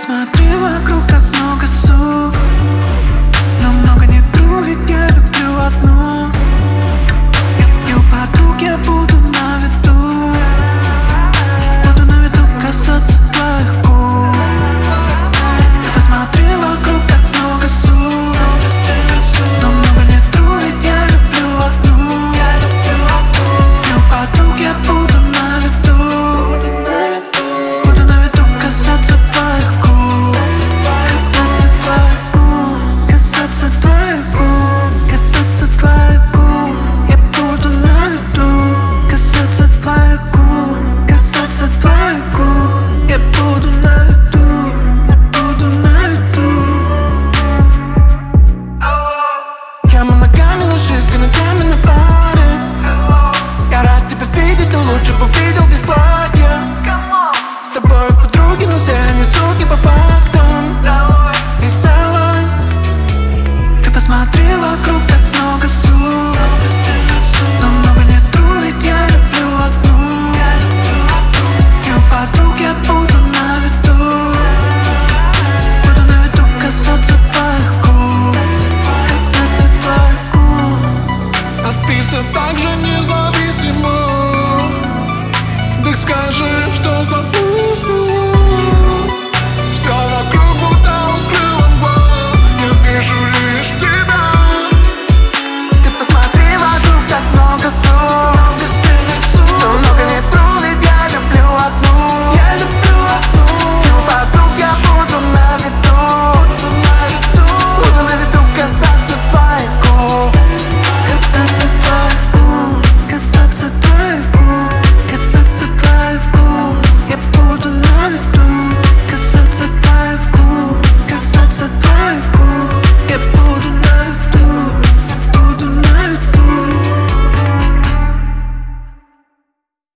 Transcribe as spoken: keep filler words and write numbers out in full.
Посмотри вокруг, так много сук, но много не тру, ведь я люблю одну. И у подруг я буду на виду, буду на виду касаться твоих губ. Ты посмотри вокруг, так много сук, но много не тру, ведь я люблю одну. И у подруг я буду на виду, буду на виду касаться твоих губ. Касаться твоих губ, касаться твоих губ, касаться твоих губ. Я буду на виду касаться твоих губ, касаться твоих губ. Я буду на виду, буду на виду. Я моногами, но жизнь ногами на паре. Я рад тебя видеть, но лучше бы видел без платья. С тобой подруги, но все